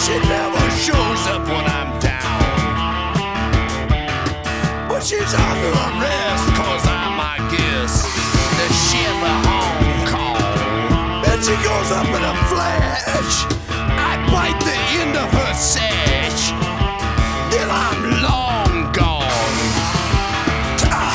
She never shows up when I'm down, but she's under arrest, cause I'm, I guess, the Chevy home call. And she goes up in a flash.